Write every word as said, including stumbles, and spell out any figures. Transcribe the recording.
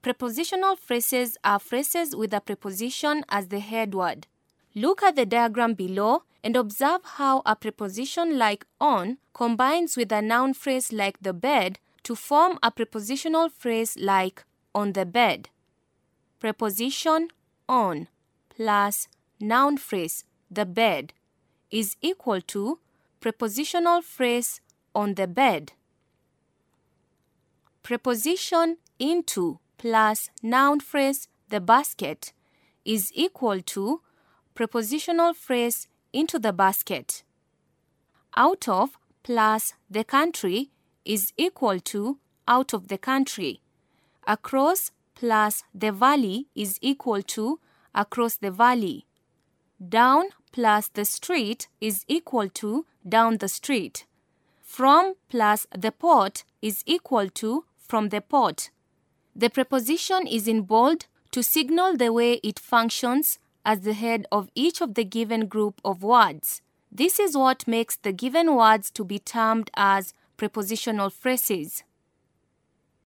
Prepositional phrases are phrases with a preposition as the head word. Look at the diagram below and observe how a preposition like on combines with a noun phrase like the bed to form a prepositional phrase like on the bed. Preposition on plus noun phrase the bed is equal to prepositional phrase on the bed. Preposition into plus noun phrase the basket is equal to prepositional phrase into the basket. Out of plus the country is equal to out of the country. Across plus the valley is equal to across the valley. Down plus the street is equal to down the street. From plus the port is equal to from the port. The preposition is in bold to signal the way it functions as the head of each of the given group of words. This is what makes the given words to be termed as prepositional phrases.